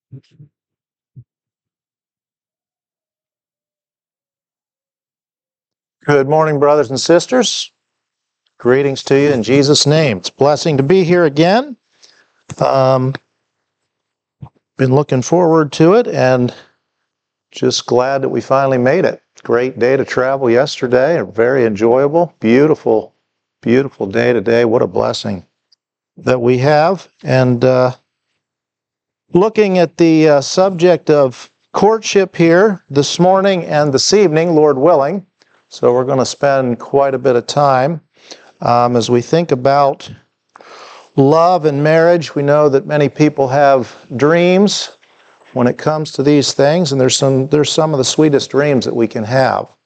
Good morning, brothers and sisters. Greetings to you in Jesus' name. It's a blessing to be here again. Been looking forward to it and just glad that we finally made it. Great day to travel yesterday, very enjoyable, beautiful, beautiful day today. What a blessing that we have. And looking at the subject of courtship here this morning and this evening, Lord willing. So we're going to spend quite a bit of time as we think about love and marriage. We know that many people have dreams when it comes to these things, and there's some of the sweetest dreams that we can have.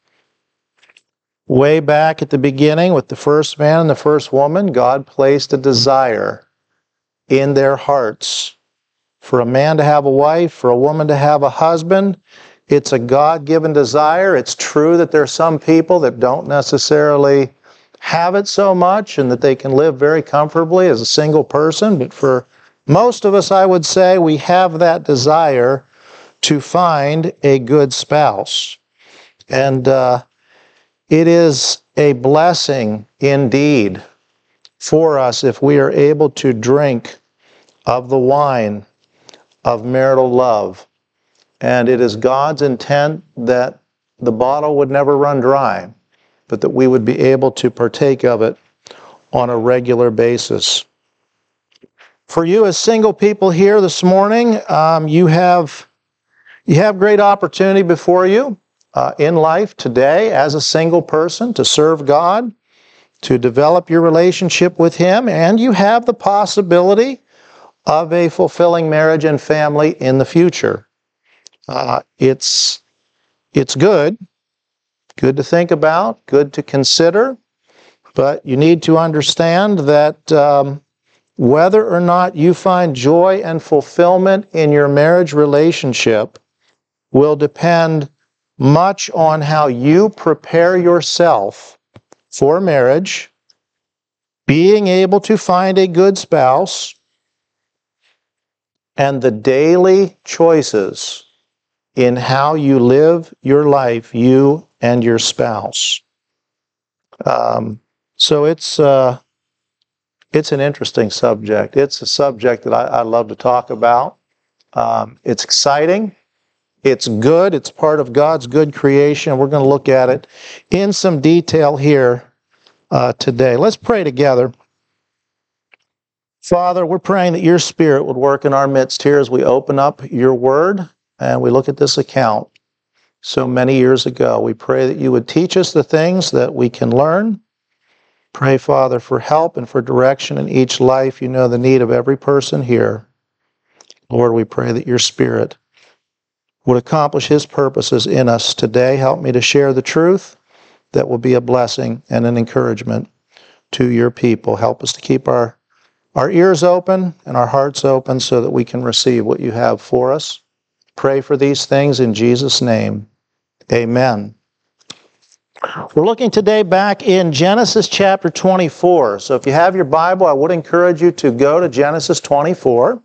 Way back at the beginning with the first man and the first woman, God placed a desire in their hearts for a man to have a wife, for a woman to have a husband. It's a God-given desire. It's true that there are some people that don't necessarily have it so much and that they can live very comfortably as a single person. But for most of us, I would say, we have that desire to find a good spouse. And it is a blessing indeed for us if we are able to drink of the wine of marital love. And it is God's intent that the bottle would never run dry, but that we would be able to partake of it on a regular basis. For you as single people here this morning, you have great opportunity before you in life today as a single person to serve God, to develop your relationship with Him, and you have the possibility of a fulfilling marriage and family in the future. It's good to think about, good to consider, but you need to understand that whether or not you find joy and fulfillment in your marriage relationship will depend much on how you prepare yourself for marriage, being able to find a good spouse, and the daily choices in how you live your life, you and your spouse. So it's an interesting subject. It's a subject that I love to talk about. It's exciting. It's good. It's part of God's good creation. We're going to look at it in some detail here today. Let's pray together. Father, we're praying that your Spirit would work in our midst here as we open up your word and we look at this account so many years ago. We pray that you would teach us the things that we can learn. Pray, Father, for help and for direction in each life. You know the need of every person here. Lord, we pray that your Spirit would accomplish his purposes in us today. Help me to share the truth that will be a blessing and an encouragement to your people. Help us to keep our ears open and our hearts open so that we can receive what you have for us. Pray for these things in Jesus' name. Amen. We're looking today back in Genesis chapter 24. So if you have your Bible, I would encourage you to go to Genesis 24.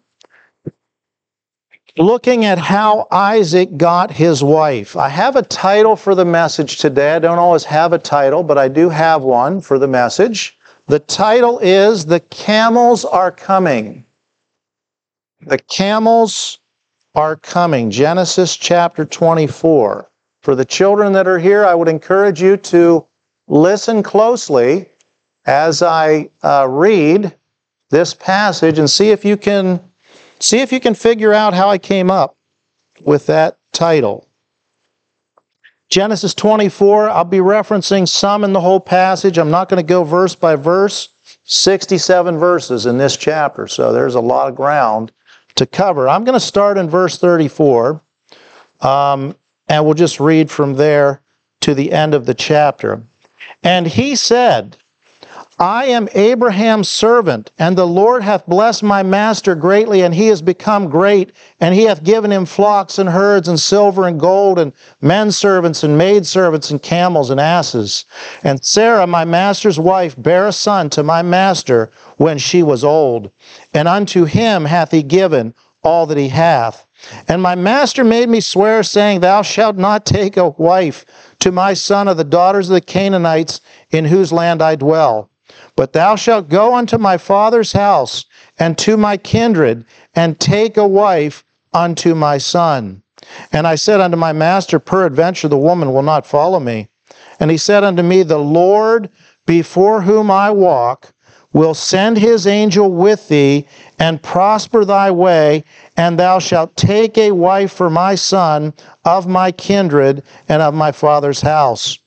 Looking at how Isaac got his wife. I have a title for the message today. I don't always have a title, but I do have one for the message. The title is The Camels Are Coming. The Camels Are Coming. Genesis chapter 24. For the children that are here, I would encourage you to listen closely as I read this passage and see if you can figure out how I came up with that title. Genesis 24, I'll be referencing some in the whole passage. I'm not going to go verse by verse. 67 verses in this chapter, so there's a lot of ground to cover. I'm going to start in verse 34, and we'll just read from there to the end of the chapter. And he said, I am Abraham's servant, and the Lord hath blessed my master greatly, and he is become great, and he hath given him flocks and herds, and silver and gold, and men servants, and maid servants, and camels, and asses. And Sarah, my master's wife, bare a son to my master when she was old. And unto him hath he given all that he hath. And my master made me swear, saying, Thou shalt not take a wife to my son of the daughters of the Canaanites in whose land I dwell. But thou shalt go unto my father's house and to my kindred, and take a wife unto my son. And I said unto my master, Peradventure the woman will not follow me. And he said unto me, The Lord before whom I walk will send his angel with thee, and prosper thy way, and thou shalt take a wife for my son of my kindred and of my father's house.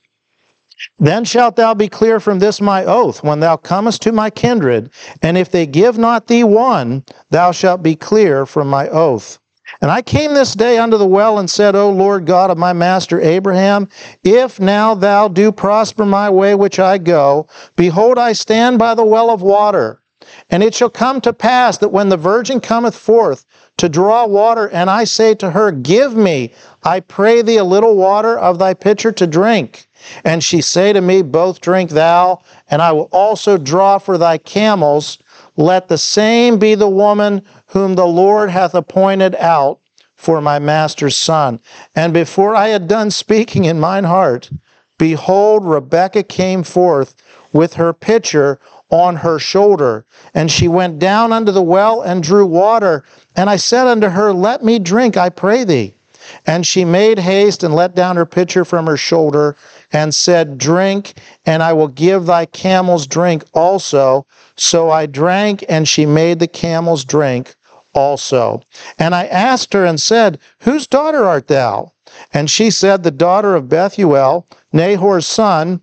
Then shalt thou be clear from this my oath, when thou comest to my kindred, and if they give not thee one, thou shalt be clear from my oath. And I came this day unto the well, and said, O Lord God of my master Abraham, if now thou do prosper my way which I go, behold, I stand by the well of water. And it shall come to pass that when the virgin cometh forth to draw water, and I say to her, Give me, I pray thee, a little water of thy pitcher to drink. And she say to me, Both drink thou, and I will also draw for thy camels. Let the same be the woman whom the Lord hath appointed out for my master's son. And before I had done speaking in mine heart, behold, Rebekah came forth with her pitcher on her shoulder. And she went down unto the well and drew water. And I said unto her, Let me drink, I pray thee. And she made haste and let down her pitcher from her shoulder, and said, Drink, and I will give thy camels drink also. So I drank, and she made the camels drink also. And I asked her and said, Whose daughter art thou? And she said, The daughter of Bethuel, Nahor's son,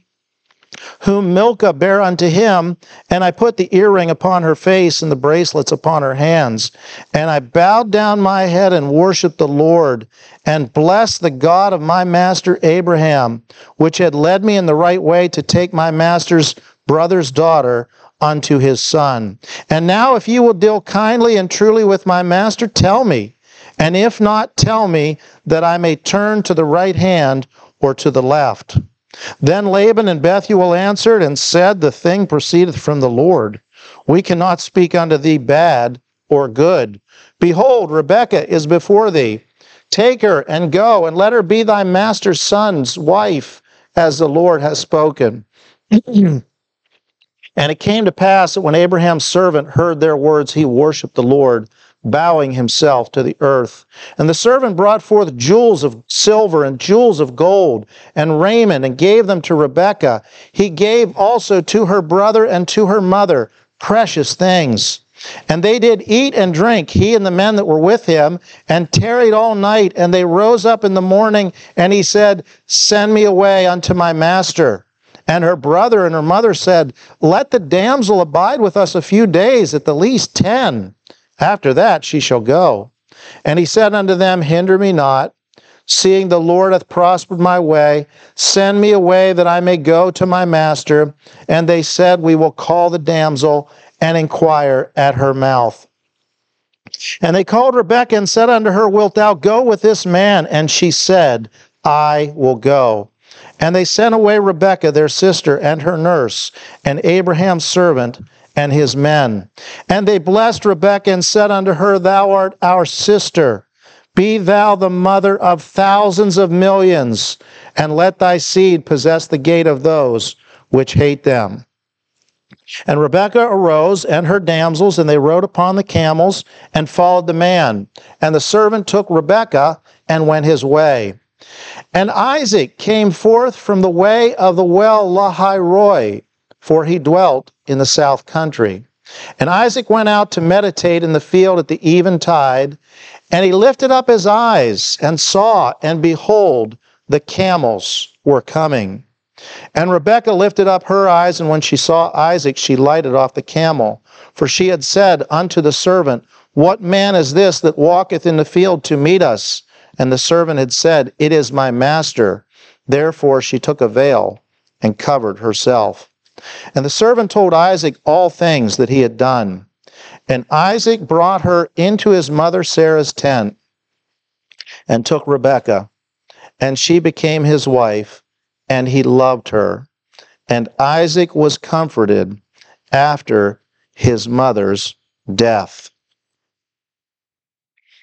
whom Milcah bare unto him. And I put the earring upon her face and the bracelets upon her hands. And I bowed down my head and worshipped the Lord, and blessed the God of my master Abraham, which had led me in the right way to take my master's brother's daughter unto his son. And now if you will deal kindly and truly with my master, tell me. And if not, tell me, that I may turn to the right hand or to the left. Then Laban and Bethuel answered and said, The thing proceedeth from the Lord. We cannot speak unto thee bad or good. Behold, Rebekah is before thee. Take her and go, and let her be thy master's son's wife, as the Lord has spoken. And it came to pass that when Abraham's servant heard their words, he worshipped the Lord, bowing himself to the earth. And the servant brought forth jewels of silver and jewels of gold and raiment, and gave them to Rebekah. He gave also to her brother and to her mother precious things. And they did eat and drink, he and the men that were with him, and tarried all night. And they rose up in the morning, and he said, Send me away unto my master. And her brother and her mother said, Let the damsel abide with us a few days, at the least 10. After that she shall go. And he said unto them, Hinder me not, seeing the Lord hath prospered my way. Send me away, that I may go to my master. And they said, We will call the damsel and inquire at her mouth. And they called Rebekah and said unto her, Wilt thou go with this man? And she said, I will go. And they sent away Rebekah their sister and her nurse, and Abraham's servant and his men. And they blessed Rebekah and said unto her, Thou art our sister. Be thou the mother of thousands of millions, and let thy seed possess the gate of those which hate them. And Rebekah arose, and her damsels, and they rode upon the camels, and followed the man. And the servant took Rebekah, and went his way. And Isaac came forth from the way of the well Lahairoi, for he dwelt in the south country. And Isaac went out to meditate in the field at the eventide, and he lifted up his eyes, and saw, and behold, the camels were coming. And Rebekah lifted up her eyes, and when she saw Isaac, she lighted off the camel. For she had said unto the servant, What man is this that walketh in the field to meet us? And the servant had said, It is my master. Therefore she took a veil and covered herself. And the servant told Isaac all things that he had done. And Isaac brought her into his mother Sarah's tent, and took Rebekah, and she became his wife, and he loved her. And Isaac was comforted after his mother's death.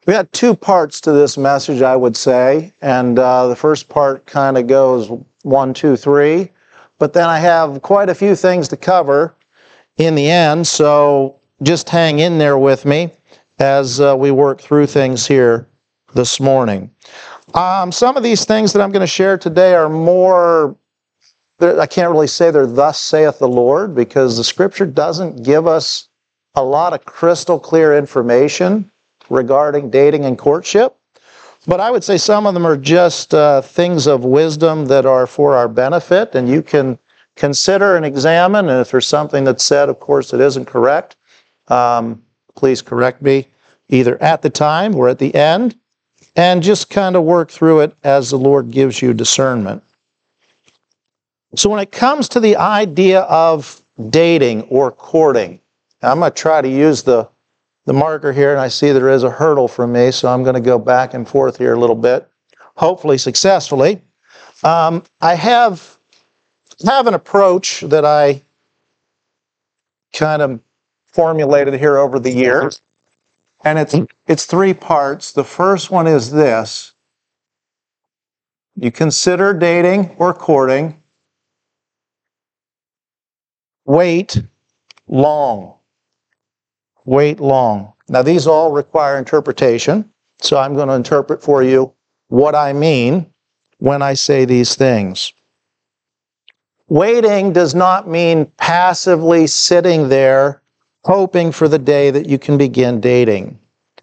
We got two parts to this message, I would say, and the first part kind of goes 1, 2, 3, but then I have quite a few things to cover in the end, so just hang in there with me as we work through things here this morning. Some of these things that I'm going to share today are more, I can't really say they're thus saith the Lord, because the Scripture doesn't give us a lot of crystal clear information regarding dating and courtship. But I would say some of them are just things of wisdom that are for our benefit, and you can consider and examine, and if there's something that's said, of course, that isn't correct, please correct me either at the time or at the end, and just kind of work through it as the Lord gives you discernment. So when it comes to the idea of dating or courting, I'm going to try to use the marker here, and I see there is a hurdle for me, so I'm going to go back and forth here a little bit, hopefully successfully. I have an approach that I kind of formulated here over the years, and it's 3 parts. The first one is this: you consider dating or courting, wait long. Wait long. Now, these all require interpretation, so I'm going to interpret for you what I mean when I say these things. Waiting does not mean passively sitting there hoping for the day that you can begin dating.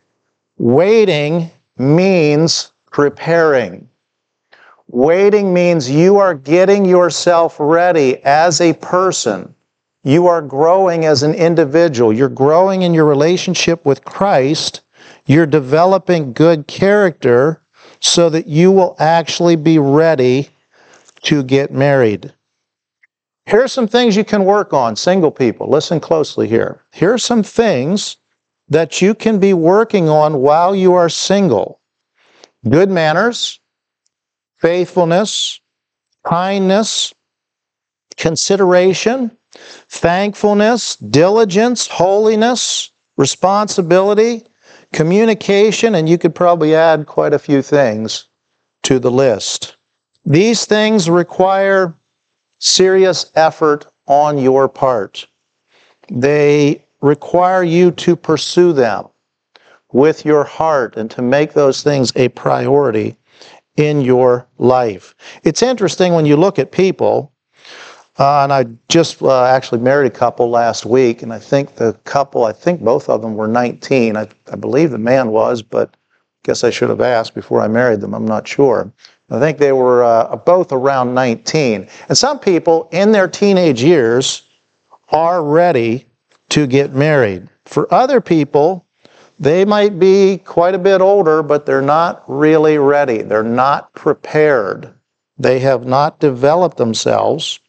Waiting means preparing. Waiting means you are getting yourself ready as a person. You are growing as an individual. You're growing in your relationship with Christ. You're developing good character so that you will actually be ready to get married. Here are some things you can work on, single people. Listen closely here. Here are some things that you can be working on while you are single. Good manners, faithfulness, kindness, consideration, thankfulness, diligence, holiness, responsibility, communication, and you could probably add quite a few things to the list. These things require serious effort on your part. They require you to pursue them with your heart and to make those things a priority in your life. It's interesting when you look at people, and I just actually married a couple last week, and I think both of them were 19. I believe the man was, but I guess I should have asked before I married them. I'm not sure. I think they were both around 19. And some people in their teenage years are ready to get married. For other people, they might be quite a bit older, but they're not really ready. They're not prepared. They have not developed themselves.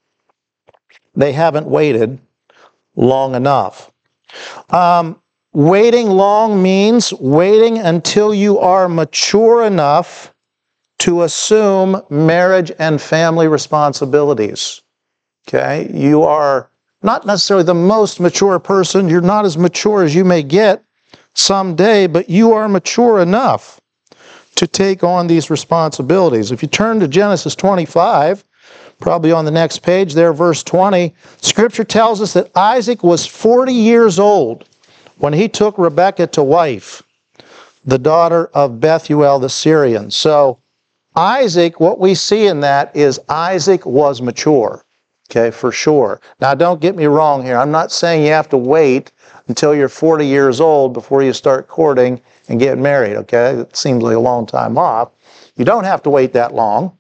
They haven't waited long enough. Waiting long means waiting until you are mature enough to assume marriage and family responsibilities. Okay? You are not necessarily the most mature person. You're not as mature as you may get someday, but you are mature enough to take on these responsibilities. If you turn to Genesis 25, probably on the next page there, verse 20, Scripture tells us that Isaac was 40 years old when he took Rebekah to wife, the daughter of Bethuel the Syrian. So Isaac, what we see in that is Isaac was mature, okay, for sure. Now, don't get me wrong here. I'm not saying you have to wait until you're 40 years old before you start courting and get married, okay? It seems like a long time off. You don't have to wait that long.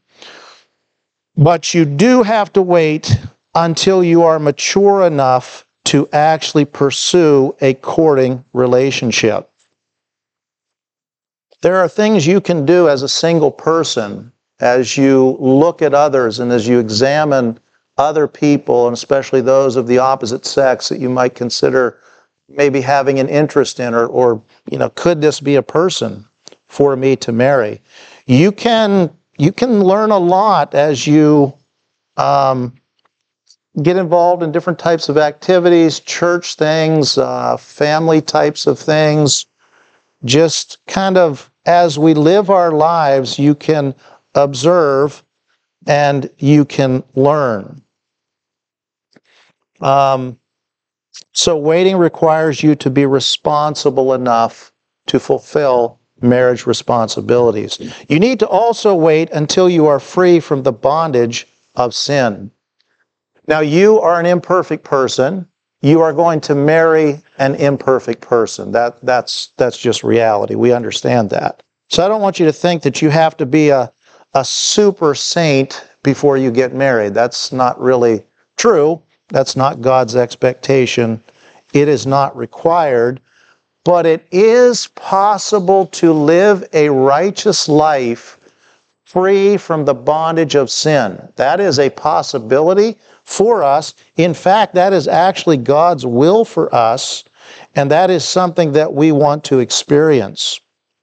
But you do have to wait until you are mature enough to actually pursue a courting relationship. There are things you can do as a single person as you look at others and as you examine other people, and especially those of the opposite sex that you might consider maybe having an interest in, or could this be a person for me to marry? You can learn a lot as you get involved in different types of activities, church things, family types of things. just kind of as we live our lives, you can observe and you can learn. So waiting requires you to be responsible enough to fulfill marriage responsibilities. You need to also wait until you are free from the bondage of sin. Now, you are an imperfect person. You are going to marry an imperfect person. That's just reality. We understand that. So I don't want you to think that you have to be a super saint before you get married. That's not really true. That's not God's expectation. It is not required. But it is possible to live a righteous life free from the bondage of sin. That is a possibility for us. In fact, that is actually God's will for us, and that is something that we want to experience.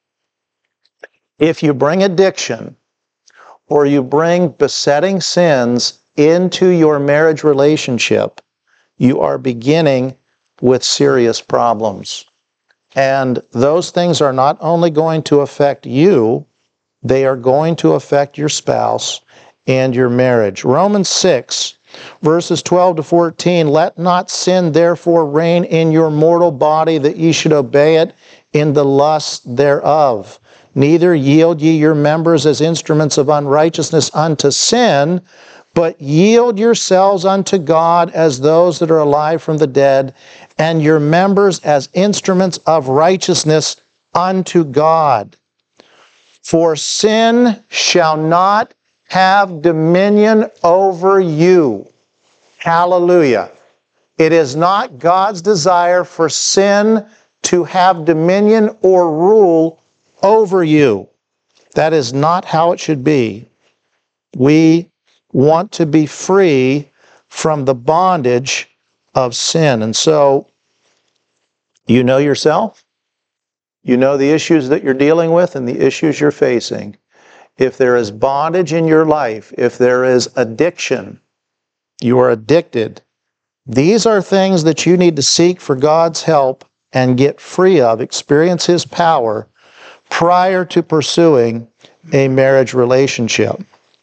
If you bring addiction or you bring besetting sins into your marriage relationship, you are beginning with serious problems. And those things are not only going to affect you, they are going to affect your spouse and your marriage. Romans 6, verses 12 to 14, let not sin therefore reign in your mortal body, that ye should obey it in the lust thereof. Neither yield ye your members as instruments of unrighteousness unto sin, but yield yourselves unto God as those that are alive from the dead, and your members as instruments of righteousness unto God. For sin shall not have dominion over you. Hallelujah. It is not God's desire for sin to have dominion or rule over you. That is not how it should be. We want to be free from the bondage of sin. And so, you know yourself. You know the issues that you're dealing with and the issues you're facing. If there is bondage in your life, if there is addiction, you are addicted. These are things that you need to seek for God's help and get free of, experience His power prior to pursuing a marriage relationship.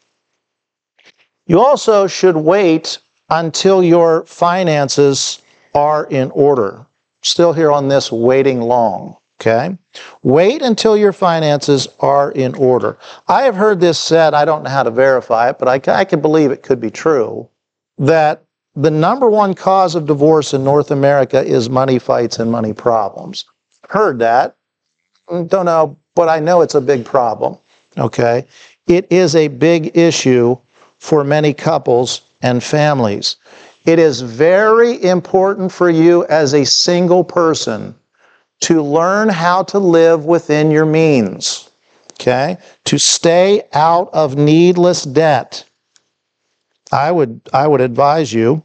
You also should wait until your finances are in order. Still here on this waiting long, okay? Wait until your finances are in order. I have heard this said, I don't know how to verify it, but I can believe it could be true, that the number one cause of divorce in North America is money fights and money problems. Heard that. Don't know, but I know it's a big problem, okay? It is a big issue for many couples and families. It is very important for you as a single person to learn how to live within your means, okay? To stay out of needless debt. I would advise you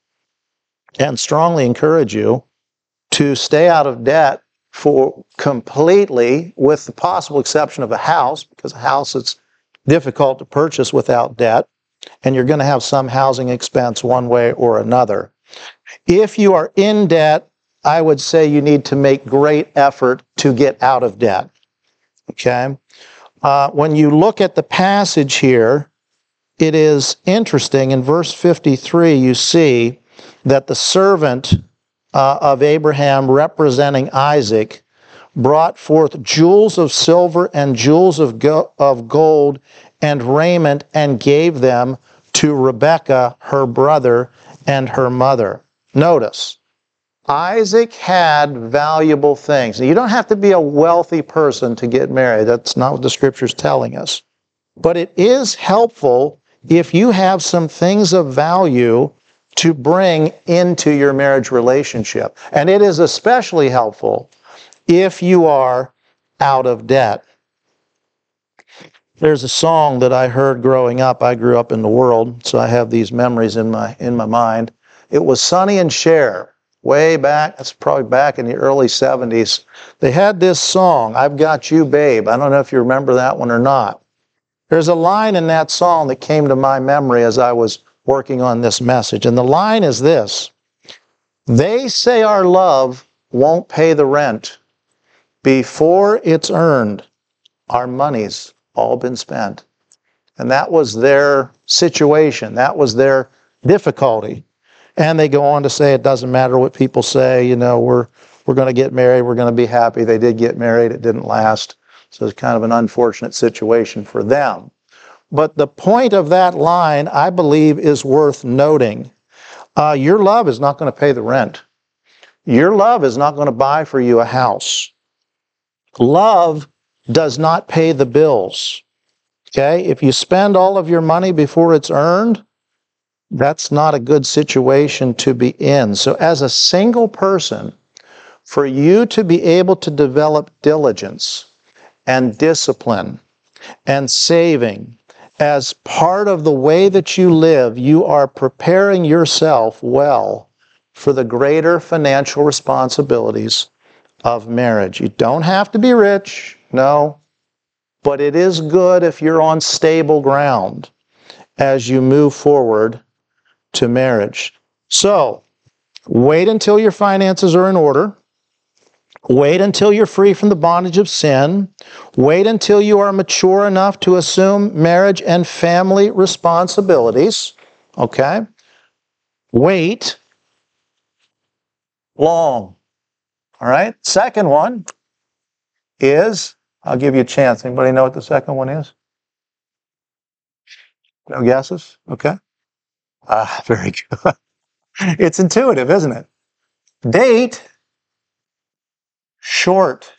and strongly encourage you to stay out of debt for completely, with the possible exception of a house, because a house is difficult to purchase without debt, and you're going to have some housing expense one way or another. If you are in debt, I would say you need to make great effort to get out of debt. Okay? When you look at the passage here, it is interesting. In verse 53, you see that the servant of Abraham, representing Isaac, brought forth jewels of silver and jewels of gold and raiment, and gave them to Rebekah, her brother, and her mother. Notice, Isaac had valuable things. Now, you don't have to be a wealthy person to get married. That's not what the Scripture's telling us. But it is helpful if you have some things of value to bring into your marriage relationship. And it is especially helpful if you are out of debt. There's a song that I heard growing up. I grew up in the world, so I have these memories in my mind. It was Sonny and Cher, way back. That's probably back in the early 70s. They had this song, I've Got You, Babe. I don't know if you remember that one or not. There's a line in that song that came to my memory as I was working on this message, and the line is this: they say our love won't pay the rent, Before it's earned, our money's all been spent. And that was their situation. That was their difficulty. And they go on to say, it doesn't matter what people say, you know, we're going to get married, we're going to be happy. They did get married, it didn't last. So it's kind of an unfortunate situation for them. But the point of that line, I believe, is worth noting. Your love is not going to pay the rent. Your love is not going to buy for you a house. Love does not pay the bills. Okay? If you spend all of your money before it's earned, that's not a good situation to be in. So as a single person, for you to be able to develop diligence and discipline and saving as part of the way that you live, you are preparing yourself well for the greater financial responsibilities of marriage. You don't have to be rich, no, but it is good if you're on stable ground as you move forward to marriage. So, wait until your finances are in order. Wait until you're free from the bondage of sin. Wait until you are mature enough to assume marriage and family responsibilities. Okay? Wait long. All right? Second one is, I'll give you a chance. Anybody know what the second one is? No guesses? Okay. Very good. It's intuitive, isn't it? Date short.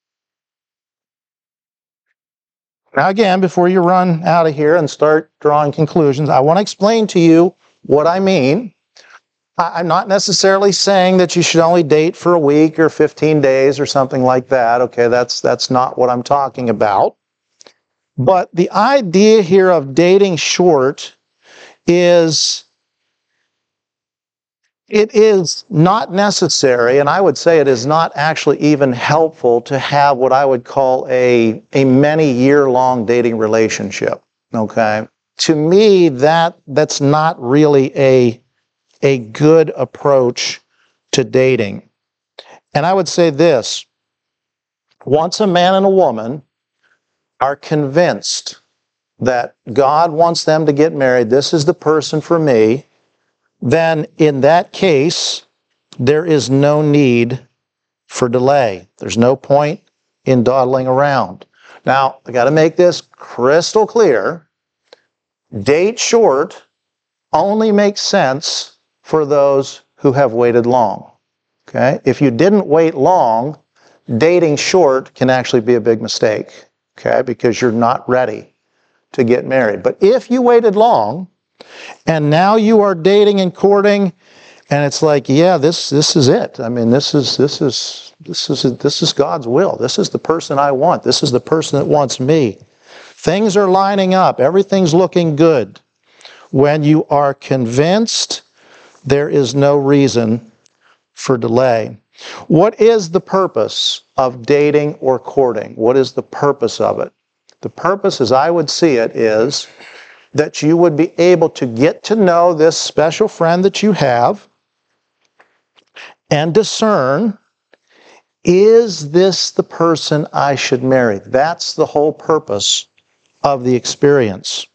Now again, before you run out of here and start drawing conclusions, I want to explain to you what I mean. I'm not necessarily saying that you should only date for a week or 15 days or something like that. Okay, that's not what I'm talking about. But the idea here of dating short is, it is not necessary, and I would say it is not actually even helpful to have what I would call a many-year-long dating relationship, okay? To me, that's not really a good approach to dating. And I would say this, once a man and a woman are convinced that God wants them to get married, this is the person for me, then in that case, there is no need for delay. There's no point in dawdling around. Now, I got to make this crystal clear. Date short only makes sense for those who have waited long. Okay? If you didn't wait long, dating short can actually be a big mistake. Okay? Because you're not ready to get married. But if you waited long, and now you are dating and courting, and it's like, yeah, this is it. I mean, this is God's will. This is the person I want. This is the person that wants me. Things are lining up. Everything's looking good. When you are convinced, there is no reason for delay. What is the purpose of dating or courting? What is the purpose of it? The purpose, as I would see it, is that you would be able to get to know this special friend that you have and discern, is this the person I should marry? That's the whole purpose of the experience.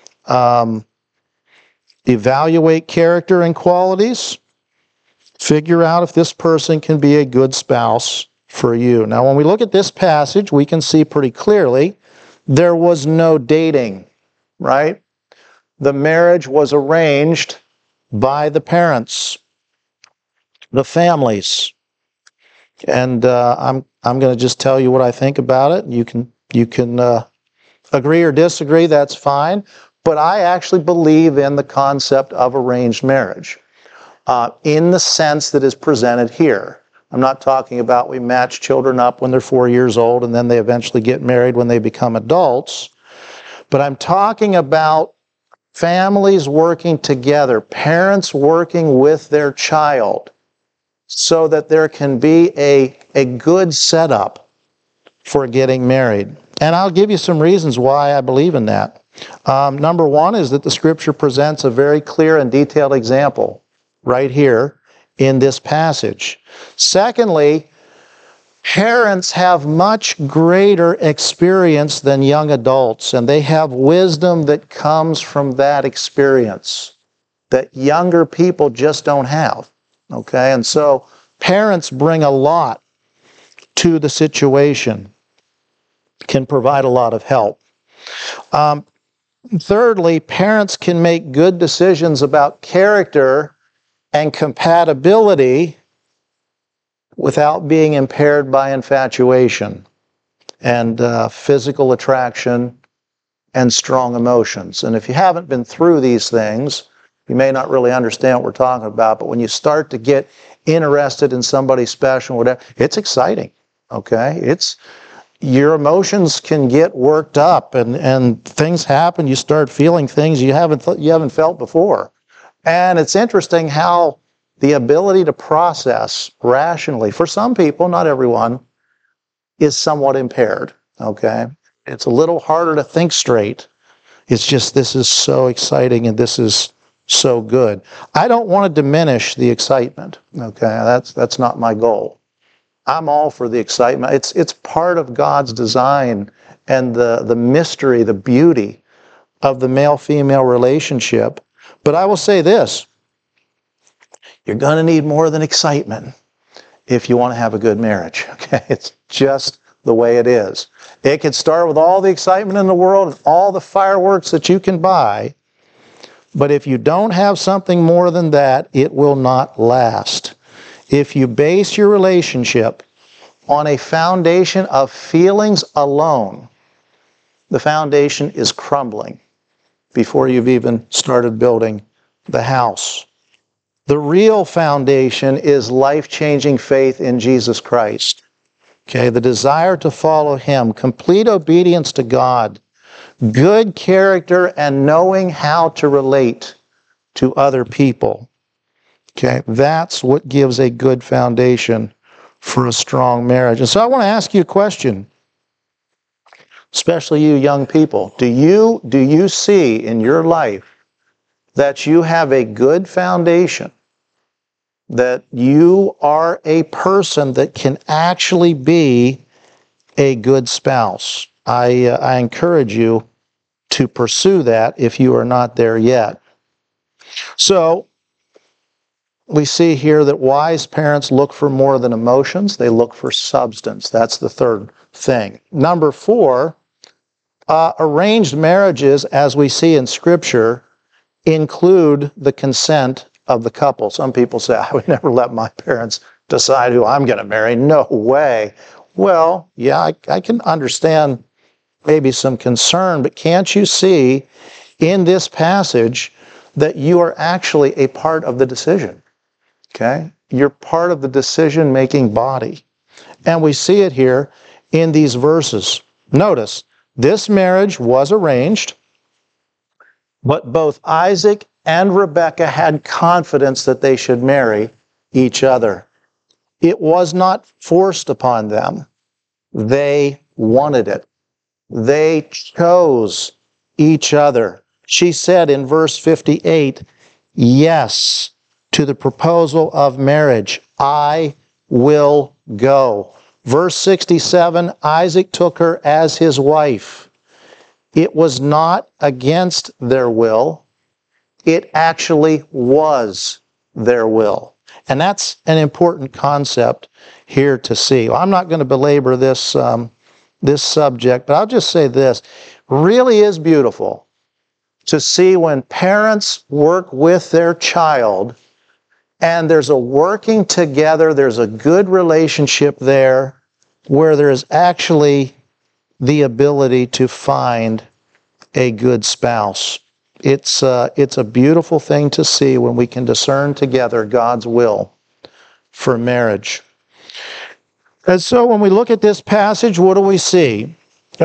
Evaluate character and qualities. Figure out if this person can be a good spouse for you. Now, when we look at this passage, we can see pretty clearly there was no dating, right? The marriage was arranged by the parents, the families. And I'm going to just tell you what I think about it. You can agree or disagree, that's fine. But I actually believe in the concept of arranged marriage in the sense that is presented here. I'm not talking about we match children up when they're 4 years old and then they eventually get married when they become adults. But I'm talking about families working together, parents working with their child so that there can be a good setup for getting married. And I'll give you some reasons why I believe in that. Number one is that the Scripture presents a very clear and detailed example right here in this passage. Secondly, Parents have much greater experience than young adults, and they have wisdom that comes from that experience that younger people just don't have. Okay, and so parents bring a lot to the situation, can provide a lot of help. Thirdly, parents can make good decisions about character and compatibility without being impaired by infatuation and physical attraction and strong emotions. And if you haven't been through these things, you may not really understand what we're talking about, but when you start to get interested in somebody special, whatever, it's exciting, okay? Your emotions can get worked up and things happen. You start feeling things you haven't felt before. And it's interesting how the ability to process rationally, for some people, not everyone, is somewhat impaired, okay? It's a little harder to think straight. It's just, this is so exciting and this is so good. I don't want to diminish the excitement, okay? That's not my goal. I'm all for the excitement. It's part of God's design and the mystery, the beauty of the male-female relationship. But I will say this, you're going to need more than excitement if you want to have a good marriage, okay? It's just the way it is. It could start with all the excitement in the world and all the fireworks that you can buy, but if you don't have something more than that, it will not last. If you base your relationship on a foundation of feelings alone, the foundation is crumbling before you've even started building the house. The real foundation is life-changing faith in Jesus Christ. Okay, the desire to follow Him, complete obedience to God, good character, and knowing how to relate to other people. Okay, that's what gives a good foundation for a strong marriage. And so I want to ask you a question, especially you young people. Do you see in your life that you have a good foundation, that you are a person that can actually be a good spouse? I encourage you to pursue that if you are not there yet. So, we see here that wise parents look for more than emotions. They look for substance. That's the third thing. Number 4, arranged marriages, as we see in Scripture, include the consent of the couple. Some people say, I would never let my parents decide who I'm going to marry. No way. Well, yeah, I can understand maybe some concern, but can't you see in this passage that you are actually a part of the decision? Okay? You're part of the decision-making body. And we see it here in these verses. Notice, this marriage was arranged, but both Isaac and Rebekah had confidence that they should marry each other. It was not forced upon them. They wanted it. They chose each other. She said in verse 58, yes to the proposal of marriage. I will go. Verse 67, Isaac took her as his wife. It was not against their will. It actually was their will. And that's an important concept here to see. Well, I'm not going to belabor this subject, but I'll just say this. Really is beautiful to see when parents work with their child and there's a working together, there's a good relationship there where there is actually the ability to find a good spouse. It's a beautiful thing to see when we can discern together God's will for marriage. And so when we look at this passage, what do we see?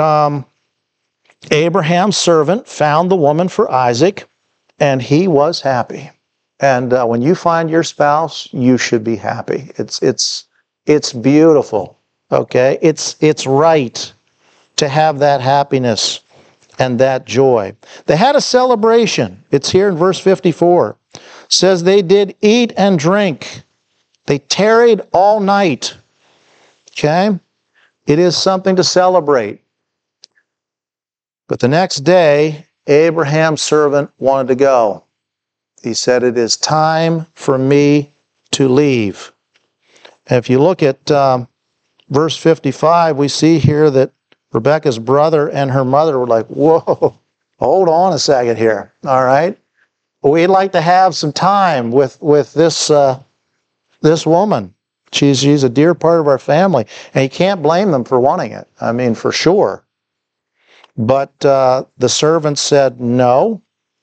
Abraham's servant found the woman for Isaac, and he was happy. And when you find your spouse, you should be happy. It's beautiful, okay? It's right to have that happiness and that joy. They had a celebration. It's here in verse 54. It says they did eat and drink. They tarried all night. Okay? It is something to celebrate. But the next day, Abraham's servant wanted to go. He said, "It is time for me to leave." And if you look at verse 55, we see here that Rebekah's brother and her mother were like, "Whoa, hold on a second here, all right? We'd like to have some time with this woman. She's a dear part of our family." And you can't blame them for wanting it. I mean, for sure. But the servant said, no,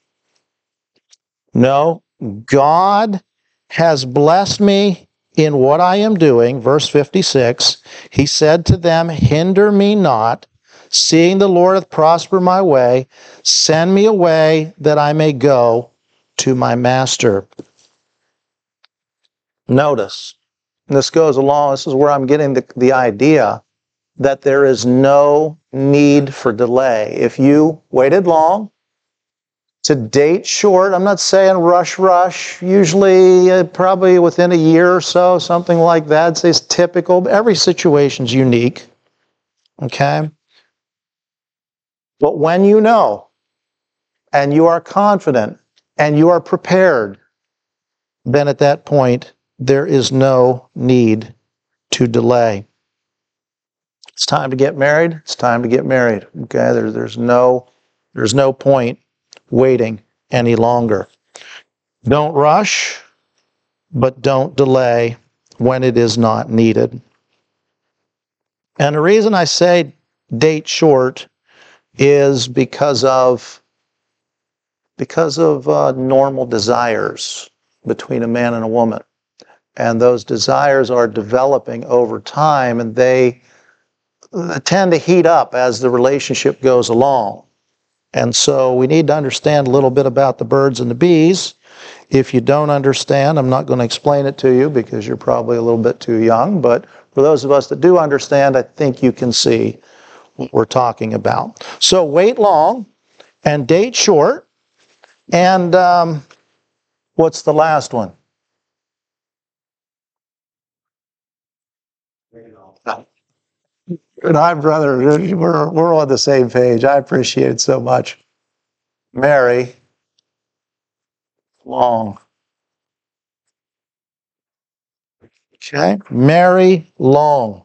God has blessed me in what I am doing. Verse 56, he said to them, "Hinder me not, seeing the Lord hath prospered my way. Send me away that I may go to my master." Notice, this goes along, this is where I'm getting the idea that there is no need for delay. If you waited long, to date short, I'm not saying rush, usually probably within a year or so, something like that. I'd say it's typical. Every situation's unique, okay? But when you know, and you are confident, and you are prepared, then at that point, there is no need to delay. It's time to get married. It's time to get married. Okay, there's no point waiting any longer. Don't rush, but don't delay when it is not needed. And the reason I say date short is because of normal desires between a man and a woman. And those desires are developing over time, and they tend to heat up as the relationship goes along. And so we need to understand a little bit about the birds and the bees. If you don't understand, I'm not going to explain it to you because you're probably a little bit too young, but for those of us that do understand, I think you can see what we're talking about. So wait long and date short. And what's the last one? And I, brother, we're on the same page. I appreciate it so much. Marry long. Okay? Marry long.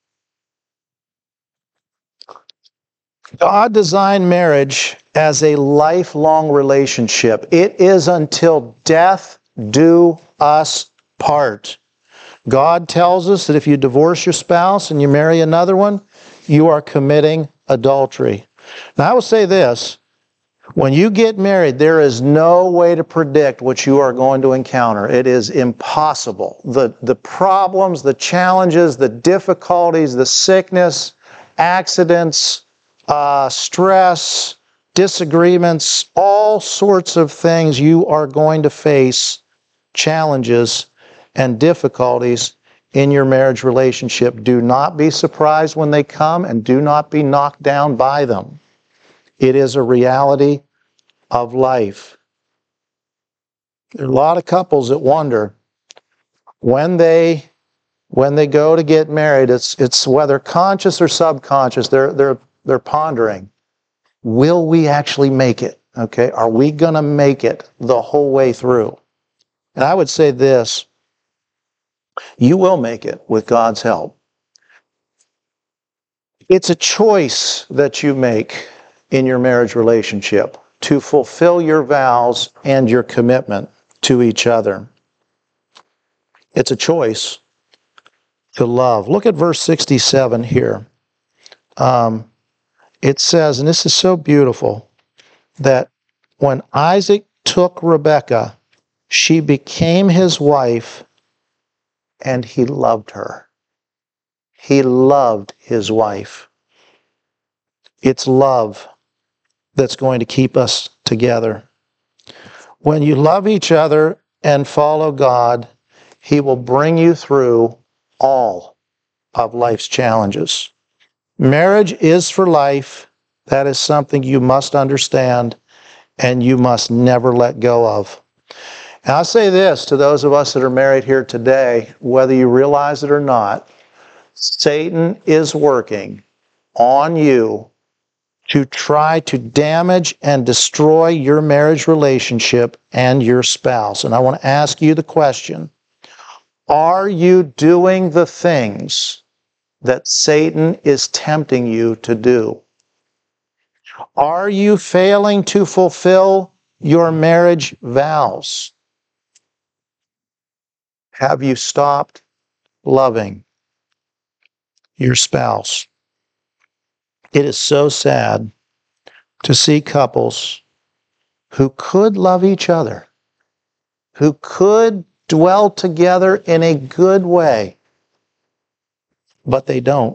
God designed marriage as a lifelong relationship. It is until death do us part. God tells us that if you divorce your spouse and you marry another one, you are committing adultery. Now, I will say this. When you get married, there is no way to predict what you are going to encounter. It is impossible. The problems, the challenges, the difficulties, the sickness, accidents, stress, disagreements, all sorts of things you are going to face, challenges and difficulties in your marriage relationship. Do not be surprised when they come, and do not be knocked down by them. It is a reality of life. There are a lot of couples that wonder when they go to get married, it's whether conscious or subconscious, they're pondering, will we actually make it? Okay, are we going to make it the whole way through? And I would say this, you will make it with God's help. It's a choice that you make in your marriage relationship to fulfill your vows and your commitment to each other. It's a choice to love. Look at verse 67 here. It says, and this is so beautiful, that when Isaac took Rebekah, she became his wife, and he loved her. He loved his wife. It's love that's going to keep us together. When you love each other and follow God, He will bring you through all of life's challenges. Marriage is for life. That is something you must understand and you must never let go of. And I'll say this to those of us that are married here today, whether you realize it or not, Satan is working on you to try to damage and destroy your marriage relationship and your spouse. And I want to ask you the question, are you doing the things that Satan is tempting you to do? Are you failing to fulfill your marriage vows? Have you stopped loving your spouse? It is so sad to see couples who could love each other, who could dwell together in a good way, but they don't.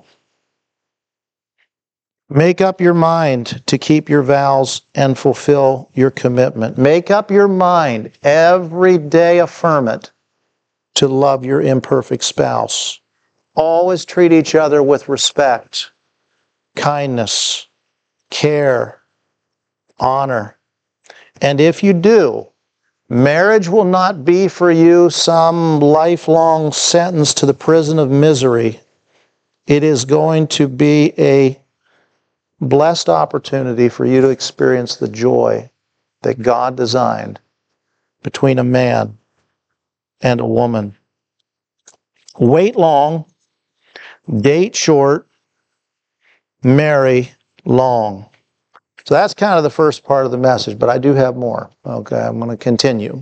Make up your mind to keep your vows and fulfill your commitment. Make up your mind, every day affirm it, to love your imperfect spouse. Always treat each other with respect, kindness, care, honor. And if you do, marriage will not be for you some lifelong sentence to the prison of misery. It is going to be a blessed opportunity for you to experience the joy that God designed between a man and a woman. Wait long, date short, marry long. So that's kind of the first part of the message, but I do have more. Okay, I'm going to continue.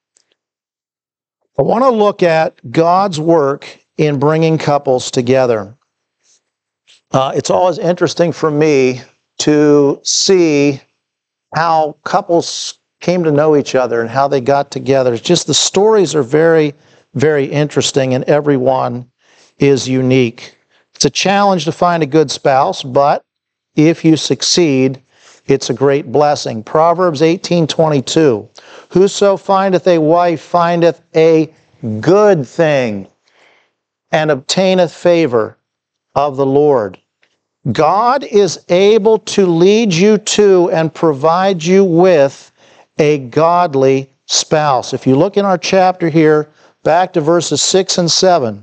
I want to look at God's work in bringing couples together. It's always interesting for me to see how couples came to know each other and how they got together. It's just the stories are very, very interesting, and every one is unique. It's a challenge to find a good spouse, but if you succeed, it's a great blessing. Proverbs 18:22. Whoso findeth a wife findeth a good thing and obtaineth favor of the Lord. God is able to lead you to and provide you with a godly spouse. If you look in our chapter here, back to verses 6 and 7.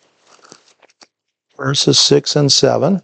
Verses 6 and 7.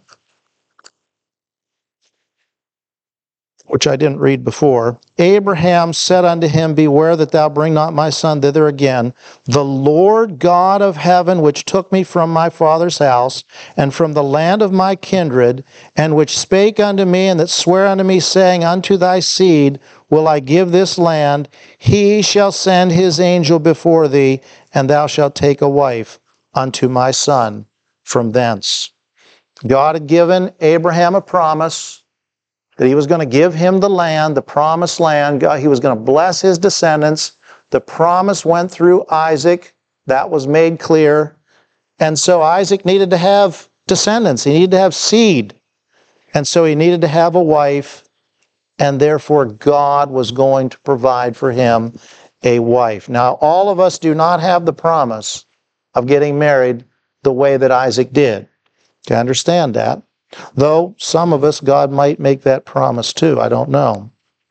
Which I didn't read before. Abraham said unto him, beware that thou bring not my son thither again. The Lord God of heaven, which took me from my father's house, and from the land of my kindred, and which spake unto me, and that sware unto me, saying, unto thy seed will I give this land, he shall send his angel before thee, and thou shalt take a wife unto my son from thence. God had given Abraham a promise that he was going to give him the land, the promised land. He was going to bless his descendants. The promise went through Isaac. That was made clear. And so Isaac needed to have descendants. He needed to have seed. And so he needed to have a wife. And therefore God was going to provide for him a wife. Now, all of us do not have the promise of getting married the way that Isaac did. You understand that? Though some of us, God might make that promise too. I don't know.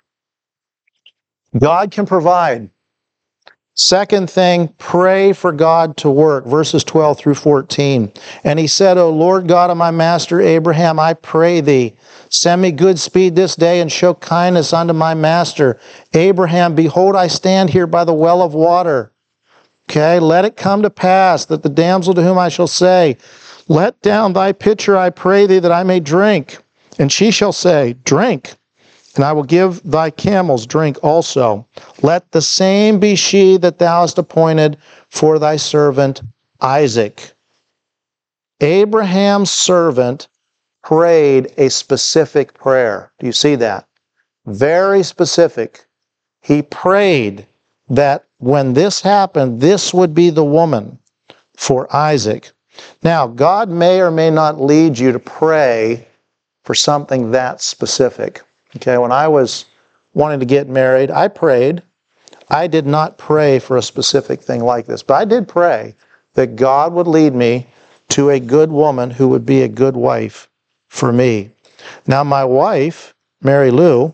God can provide. Second thing, pray for God to work. Verses 12 through 14. And he said, O Lord God of my master Abraham, I pray thee, send me good speed this day and show kindness unto my master Abraham. Behold, I stand here by the well of water. Okay, let it come to pass that the damsel to whom I shall say, let down thy pitcher, I pray thee, that I may drink. And she shall say, drink, and I will give thy camels drink also. Let the same be she that thou hast appointed for thy servant Isaac. Abraham's servant prayed a specific prayer. Do you see that? Very specific. He prayed that when this happened, this would be the woman for Isaac. Now, God may or may not lead you to pray for something that specific. Okay, when I was wanting to get married, I prayed. I did not pray for a specific thing like this, but I did pray that God would lead me to a good woman who would be a good wife for me. Now, my wife, Mary Lou,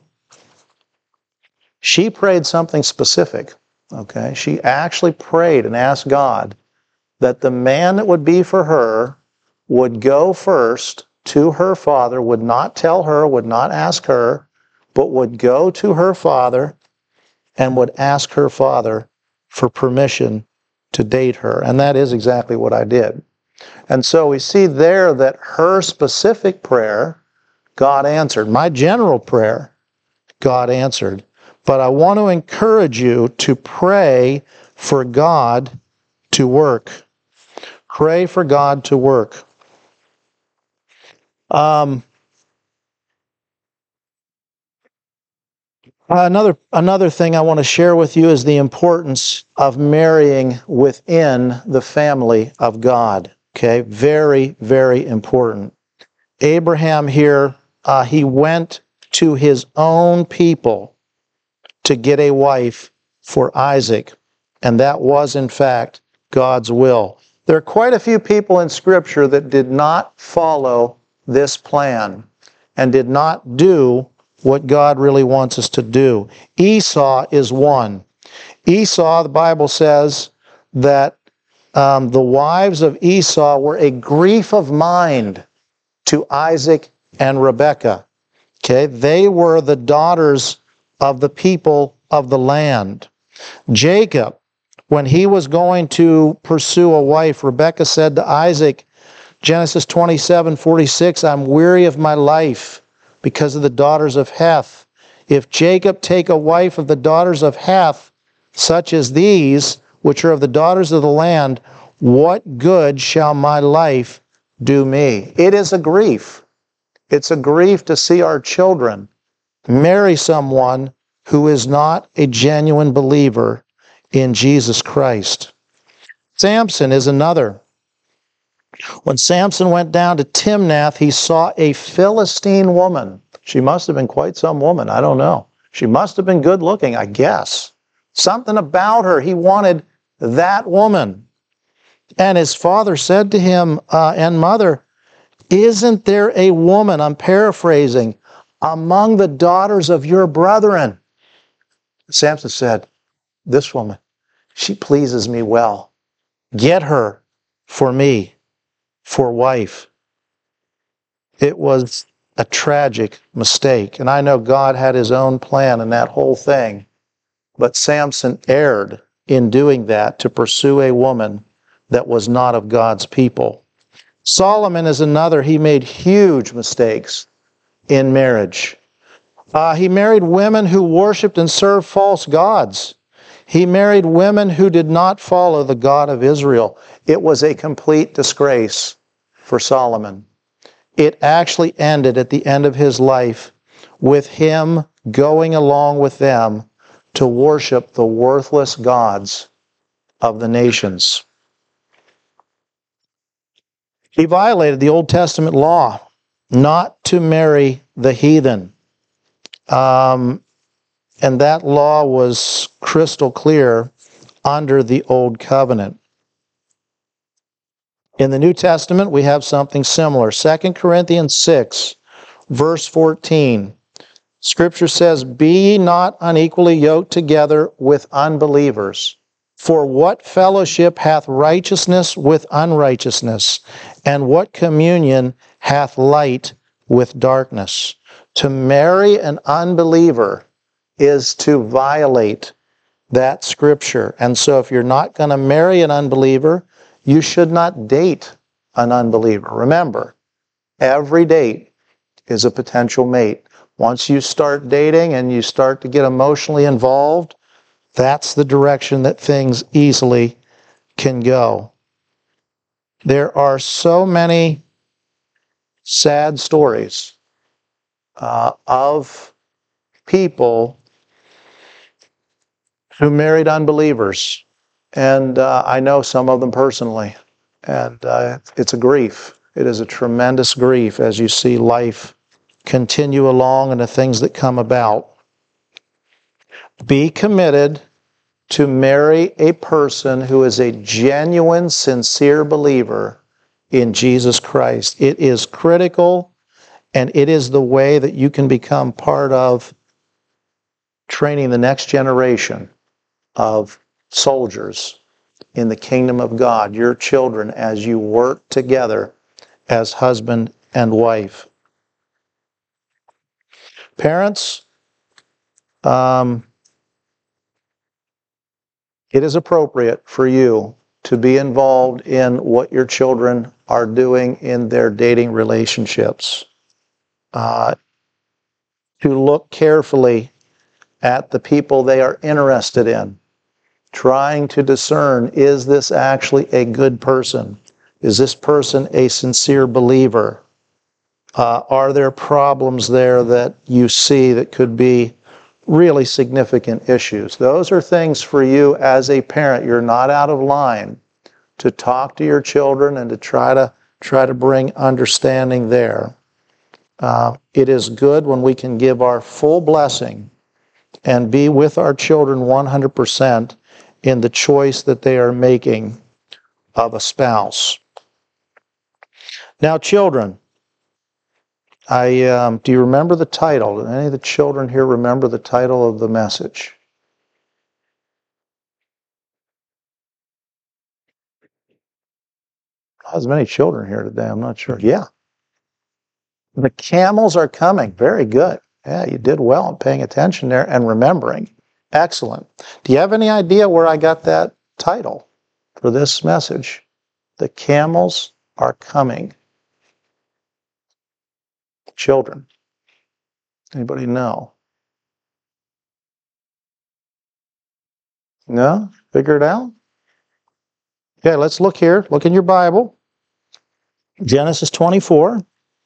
she prayed something specific. Okay, she actually prayed and asked God that the man that would be for her would go first to her father, would not tell her, would not ask her, but would go to her father and would ask her father for permission to date her. And that is exactly what I did. And so we see there that her specific prayer, God answered. My general prayer, God answered. But I want to encourage you to pray for God to work. Pray for God to work. Another thing I want to share with you is the importance of marrying within the family of God. Okay, very, very important. Abraham here, he went to his own people to get a wife for Isaac, and that was, in fact, God's will. There are quite a few people in Scripture that did not follow this plan and did not do what God really wants us to do. Esau is one. Esau, the Bible says that the wives of Esau were a grief of mind to Isaac and Rebekah. Okay, they were the daughters of the people of the land. Jacob, when he was going to pursue a wife, Rebekah said to Isaac, Genesis 27:46, I'm weary of my life because of the daughters of Heth. If Jacob take a wife of the daughters of Heth, such as these, which are of the daughters of the land, what good shall my life do me? It is a grief. It's a grief to see our children marry someone who is not a genuine believer in Jesus Christ. Samson is another. When Samson went down to Timnath, he saw a Philistine woman. She must have been quite some woman. I don't know. She must have been good looking, I guess. Something about her. He wanted that woman. And his father said to him and mother, isn't there a woman, I'm paraphrasing, among the daughters of your brethren? Samson said, this woman, she pleases me well. Get her for me, for wife. It was a tragic mistake. And I know God had his own plan in that whole thing. But Samson erred in doing that to pursue a woman that was not of God's people. Solomon is another. He made huge mistakes in marriage. He married women who worshiped and served false gods. He married women who did not follow the God of Israel. It was a complete disgrace for Solomon. It actually ended at the end of his life with him going along with them to worship the worthless gods of the nations. He violated the Old Testament law not to marry the heathen. And that law was crystal clear under the Old Covenant. In the New Testament, we have something similar. 2 Corinthians 6, verse 14. Scripture says, be ye not unequally yoked together with unbelievers. For what fellowship hath righteousness with unrighteousness? And what communion hath light with darkness? To marry an unbeliever is to violate that scripture. And so if you're not going to marry an unbeliever, you should not date an unbeliever. Remember, every date is a potential mate. Once you start dating and you start to get emotionally involved, that's the direction that things easily can go. There are so many sad stories of people who married unbelievers. And I know some of them personally. And it's a grief. It is a tremendous grief as you see life continue along and the things that come about. Be committed to marry a person who is a genuine, sincere believer in Jesus Christ. It is critical, and it is the way that you can become part of training the next generation of soldiers in the kingdom of God, your children, as you work together as husband and wife. Parents, it is appropriate for you to be involved in what your children are doing in their dating relationships. To look carefully at the people they are interested in, trying to discern, is this actually a good person? Is this person a sincere believer? Are there problems there that you see that could be really significant issues? Those are things for you as a parent. You're not out of line to talk to your children and to try to bring understanding there. It is good when we can give our full blessing and be with our children 100% in the choice that they are making of a spouse. Now, children, do you remember the title? Do any of the children here remember the title of the message? Not as many children here today, I'm not sure. Yeah. The camels are coming. Very good. Yeah, you did well in paying attention there and remembering. Excellent. Do you have any idea where I got that title for this message? The camels are coming. Children. Anybody know? No? Figure it out? Okay, let's look here. Look in your Bible. Genesis 24.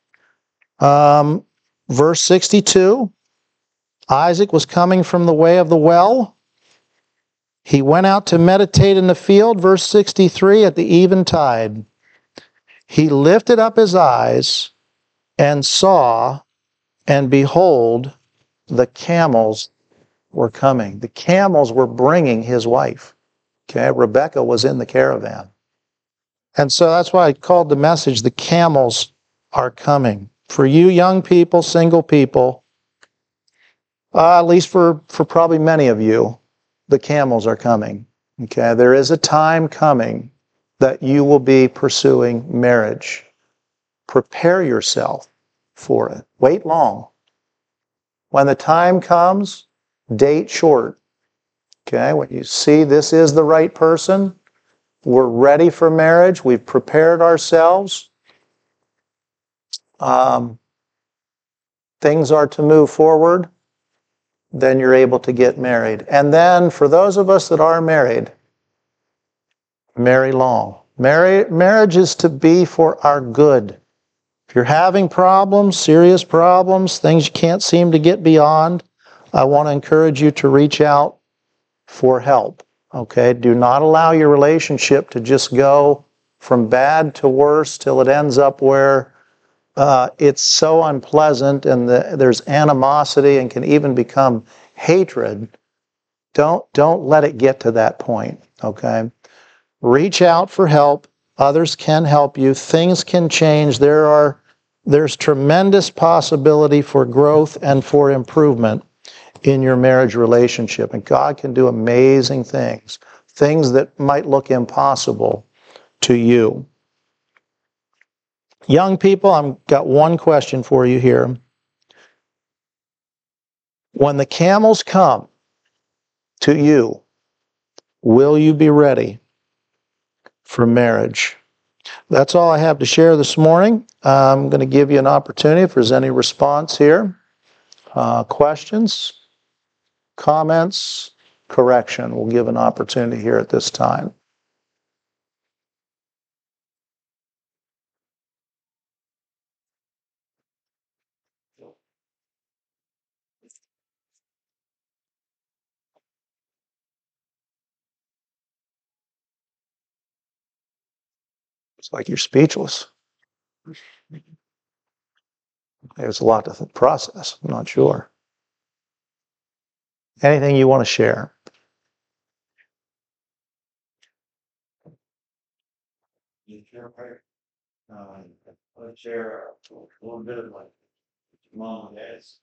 Verse 62. Isaac was coming from the way of the well. He went out to meditate in the field. Verse 63, at the eventide. He lifted up his eyes and saw, and behold, the camels were coming. The camels were bringing his wife. Okay, Rebecca was in the caravan. And so that's why I called the message, the camels are coming. For you young people, single people, at least for probably many of you, the camels are coming. Okay, there is a time coming that you will be pursuing marriage. Prepare yourself for it. Wait long. When the time comes, date short. Okay, when you see this is the right person, we're ready for marriage, we've prepared ourselves, things are to move forward, then you're able to get married. And then for those of us that are married, marry long. Marriage is to be for our good. If you're having problems, serious problems, things you can't seem to get beyond, I want to encourage you to reach out for help. Okay? Do not allow your relationship to just go from bad to worse till it ends up where it's so unpleasant and there's animosity and can even become hatred. Don't let it get to that point. Okay? Reach out for help. Others can help you. Things can change. There's tremendous possibility for growth and for improvement in your marriage relationship. And God can do amazing things, things that might look impossible to you. Young people, I've got one question for you here. When the camels come to you, will you be ready for marriage? That's all I have to share this morning. I'm going to give you an opportunity if there's any response here. Questions, comments, correction. We'll give an opportunity here at this time. It's like you're speechless. There's a lot to process. I'm not sure. Anything you want to share? Let's share a little bit of like mom and dad's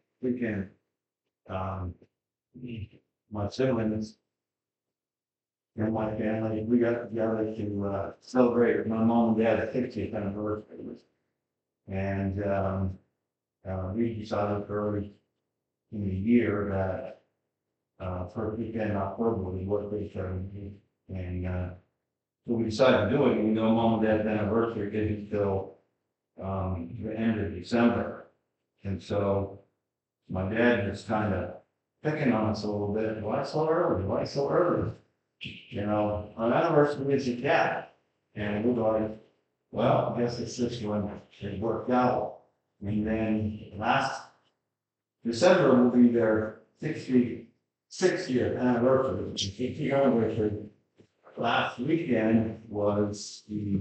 weekend. My siblings and my family, we got together to celebrate my mom and dad's 60th anniversary. And we decided early in the year that first weekend in October was what they started to do. And so we decided to do it, even though mom and dad's anniversary isn't until the end of December. And so my dad was kind of picking on us a little bit. Why so early? Why so early? You know, our anniversary is a cat. And we're like, well, I guess it's this one. It worked out. And then last December will be their 60th anniversary. Last weekend was the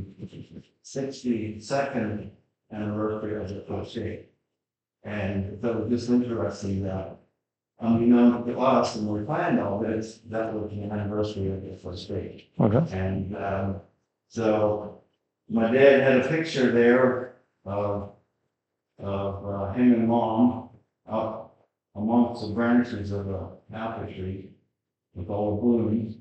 62nd anniversary of the first date. And so it was just interesting that, to us, when we planned all this, that was the anniversary of the first date. Okay. And so my dad had a picture there of him and mom up amongst the branches of an apple tree with all the blooms.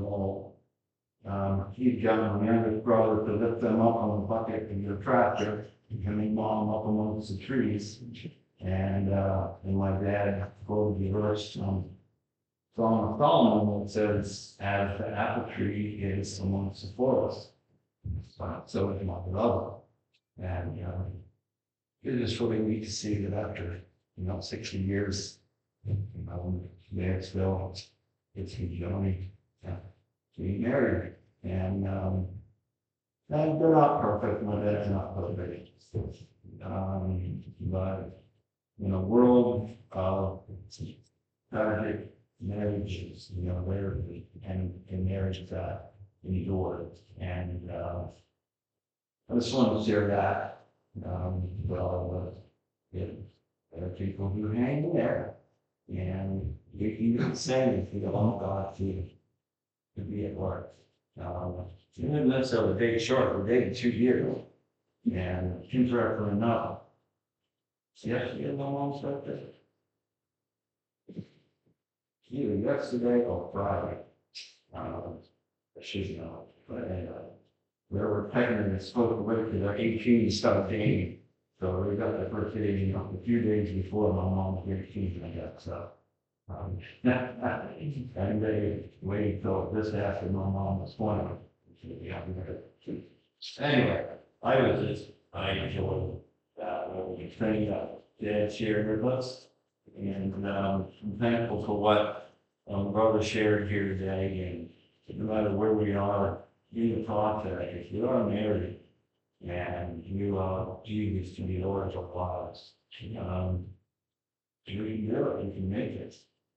He'd gotten my youngest brother to lift them up on the bucket in the tractor, and mom up amongst the trees. And my dad quoted the verse from Song of Solomon that says, "As the apple tree is amongst the forest, so is my beloved." And it is really neat to see that after 60 years, Dad's still gets enjoying being married. And they're not perfect. My dad's not perfect. But in a world of tragic marriages, where and marriage that endure. And I just want to share that. There are people who hang in there, and you can say if you don't God to be at work. You didn't necessarily date short, we're dating 2 years, and interestingly enough, yesterday my mom's birthday. Either yesterday or Friday. She's not, but anyway. We were pregnant and supposed to wait till they're 18 to start dating. So we got the first dating a few days before my mom's 18, I guess. So, and they waited till this after my mom was 20. Anyway, I enjoyed the thing that Dad shared with us. And I'm thankful for what Brother shared here today. And no matter where we are in the process, if you are married and you are Jesus to be Lord of our lives, you can do it, you can make it.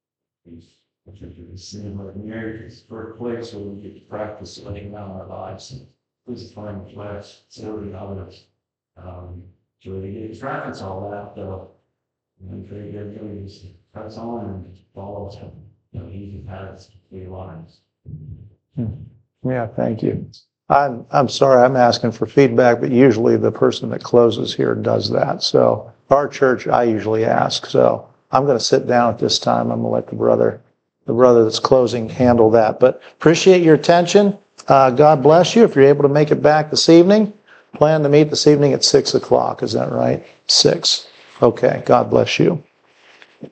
It's similar marriage is the first place where we get to practice laying down our lives and crucifying the flesh, serving others. So we get to practice all that, though. And very good just press on and follow easy paths for your lives. Yeah, thank you. I'm sorry, I'm asking for feedback, but usually the person that closes here does that. So our church, I usually ask. So I'm going to sit down at this time. I'm going to let the brother that's closing handle that. But appreciate your attention. God bless you. If you're able to make it back this evening, plan to meet this evening at 6 o'clock. Is that right? 6. Okay. God bless you.